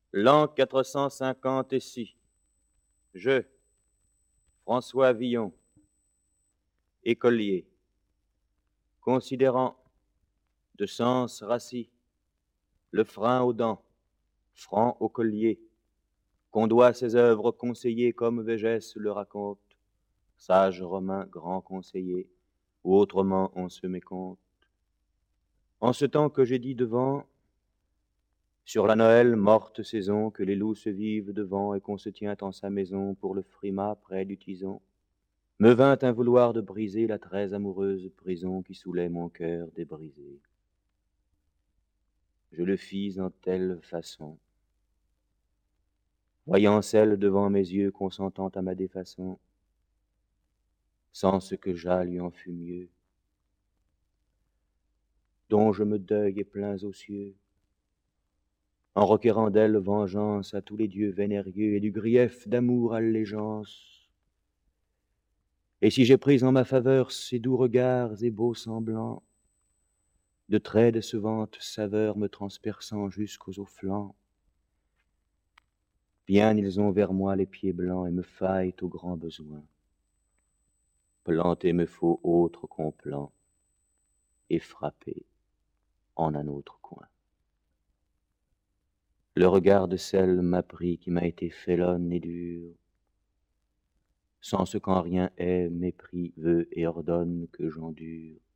L'an 456. Je, François Villon, écolier, considérant de sens rassis, le frein aux dents, franc au collier, qu'on doit ses œuvres conseiller comme Végès le raconte, sage romain grand conseiller, ou autrement on se mécompte. En ce temps que j'ai dit devant, sur la Noël morte saison, que les loups se vivent devant et qu'on se tient en sa maison pour le frimas près du tison, me vint un vouloir de briser la très amoureuse prison qui saoulait mon cœur débrisé. Je le fis en telle façon, voyant celle devant mes yeux consentant à ma défaçon, sans ce que j'à lui en fût mieux, dont je me deuille et plains aux cieux, en requérant d'elle vengeance à tous les dieux vénérieux et du grief d'amour allégeance. Et si j'ai pris en ma faveur ces doux regards et beaux semblants, de très décevantes saveurs me transperçant jusqu'aux flancs, bien ils ont vers moi les pieds blancs et me faillent au grand besoin. Planter me faut autre qu'on plante et frapper en un autre coin. Le regard de celle m'a pris qui m'a été félonne et dure, sans ce qu'en rien est, mépris, veut et ordonne que j'endure.